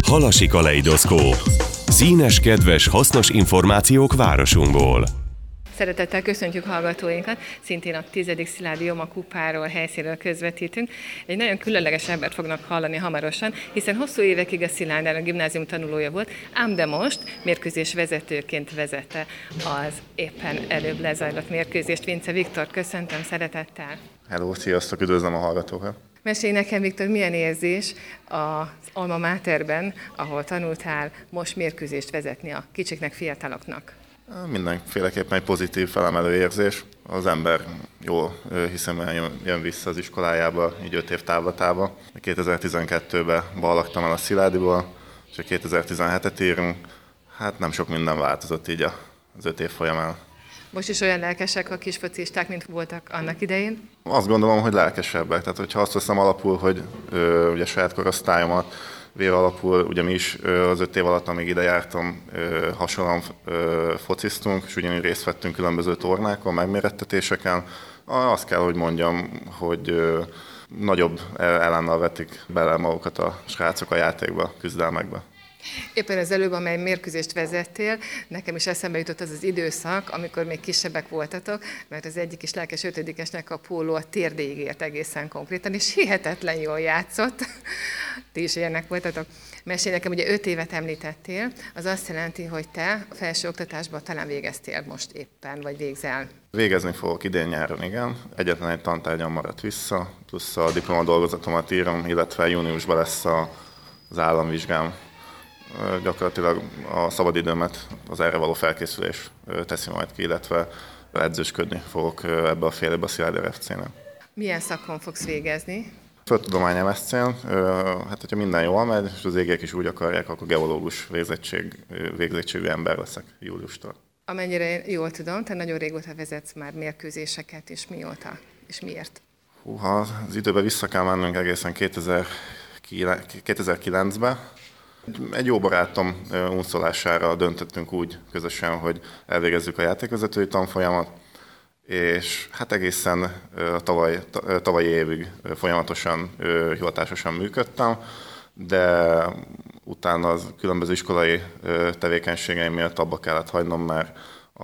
Halasi kaleidoszkóp. Színes, kedves, hasznos információk városunkból. Szeretettel köszöntjük hallgatóinkat, szintén a 10. Szilágyi Joma kupáról, helyszínről közvetítünk. Egy nagyon különleges embert fognak hallani hamarosan, hiszen hosszú évekig a Szilágydán a gimnázium tanulója volt, ám de most mérkőzés vezetőként vezette az éppen előbb lezajlott mérkőzést. Vince Viktor, köszöntöm szeretettel! Hello, sziasztok, üdvözlöm a hallgatókat! Mesélj nekem, Viktor, milyen érzés az Alma Materben, ahol tanultál, most mérkőzést vezetni a kicsiknek, fiataloknak? Mindenféleképpen egy pozitív, felemelő érzés. Az ember jól hiszem, jön vissza az iskolájába, így 5 év távlatába. 2012-ben ballagtam el a Szilágyiból, és 2017-et írunk. Hát nem sok minden változott így az 5 év folyamán. Most is olyan lelkesek a kisfocisták, mint voltak annak idején? Azt gondolom, hogy lelkesebbek. Tehát, hogyha azt veszem alapul, hogy ugye saját korosztályomat véve alapul, ugye mi is az 5 év alatt, amíg ide jártam, hasonlóan fociztunk, és ugyanígy részt vettünk különböző tornákon, megmérettetéseken. Azt kell, hogy mondjam, hogy nagyobb elánnal vetik bele magukat a srácok a játékba, küzdelmekbe. Éppen az előbb, amely mérkőzést vezettél, nekem is eszembe jutott az az időszak, amikor még kisebbek voltatok, mert az egyik is lelkes 5-esnek a póló a térdéig ért egészen konkrétan, és hihetetlen jól játszott. Ti is ilyenek voltatok. Mesélj nekem, ugye 5 évet említettél, az azt jelenti, hogy te a felső oktatásban talán végeztél most éppen, vagy végzel. Végezni fogok idén nyáron, igen. Egyetlen egy tantárgyam maradt vissza, plusz a diplomadolgozatomat írom, illetve júniusban lesz az államvizsgám. Gyakorlatilag a szabadidőmet az erre való felkészülés teszi majd ki, illetve edzősködni fogok ebbe a fél évbe a Szilágyi FC-nél. Milyen szakon fogsz végezni? Földtudomány MSZ-n, hát hogyha minden jól megy, és az égek is úgy akarják, akkor geológus végzettségű ember leszek júliustól. Amennyire én jól tudom, te nagyon régóta vezetsz már mérkőzéseket, és mióta, és miért? Ha az időbe vissza kell mennünk egészen 2009-ben. Egy jó barátom unszolására döntöttünk úgy közösen, hogy elvégezzük a játékvezetői tanfolyamat, és hát egészen a tavalyi évig folyamatosan, hivatásosan működtem, de utána az különböző iskolai tevékenységeim miatt abba kellett hagynom, mert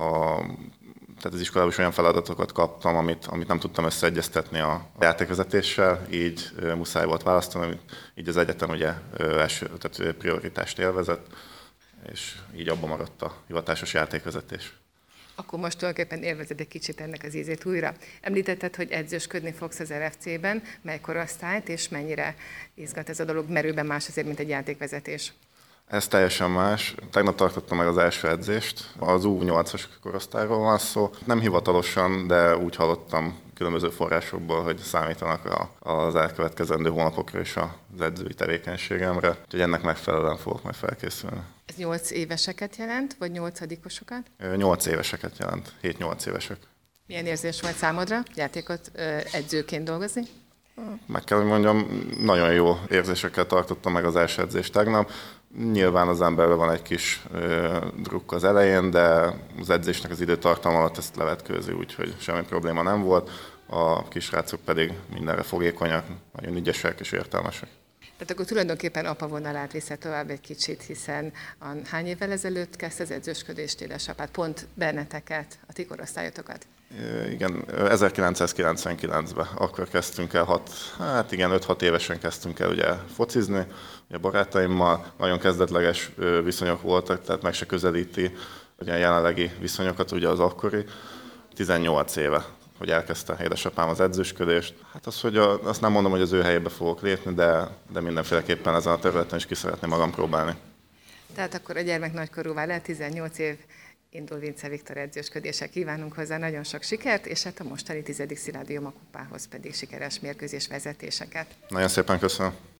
tehát az iskolában is olyan feladatokat kaptam, amit nem tudtam összeegyeztetni a játékvezetéssel, így muszáj volt választani, így az egyetem ugye tehát prioritást élvezett, és így abban maradt a hivatásos játékvezetés. Akkor most tulajdonképpen élvezed egy kicsit ennek az ízét újra. Említetted, hogy edzősködni fogsz az RFC-ben, mely korosztályt, és mennyire izgat ez a dolog, merőben más azért, mint egy játékvezetés? Ez teljesen más. Tegnap tartottam meg az első edzést. Az U8-as korosztályról van szó. Nem hivatalosan, de úgy hallottam különböző forrásokból, hogy számítanak az elkövetkezendő hónapokra is az edzői tevékenységemre. Úgyhogy ennek megfelelően fogok majd felkészülni. Ez 8 éveseket jelent, vagy 8-osokat? 8 éveseket jelent, 7-8 évesek. Milyen érzés volt számodra játékot edzőként dolgozni? Meg kell, hogy mondjam, nagyon jó érzésekkel tartottam meg az első edzést tegnap. Nyilván az emberben van egy kis drukk az elején, de az edzésnek az időtartalma alatt ezt levetkőzi, úgyhogy semmi probléma nem volt. A kisrácok pedig mindenre fogékonyak, nagyon ügyesek és értelmesek. Tehát akkor tulajdonképpen apa vonalát viszed tovább egy kicsit, hiszen hány évvel ezelőtt kezdte az edzősködést, édesapád, pont benneteket, a ti korosztályotokat? Igen, 1999-ben akkor kezdtünk el, 5-6 évesen kezdtünk el ugye focizni, ugye barátaimmal nagyon kezdetleges viszonyok voltak, tehát meg se közelíti ugye a jelenlegi viszonyokat, ugye az akkori, 18 éve, hogy elkezdte édesapám az edzősködést. Hát azt nem mondom, hogy az ő helyébe fogok lépni, de mindenféleképpen ezen a területen is ki szeretném magam próbálni. Tehát akkor a gyermek nagykorúvá lehet, 18 év, indul Vince Viktor edzősködése. Kívánunk hozzá nagyon sok sikert, és hát a mostani 10. Szilágyi Joma kupához pedig sikeres mérkőzés vezetéseket. Nagyon szépen köszönöm.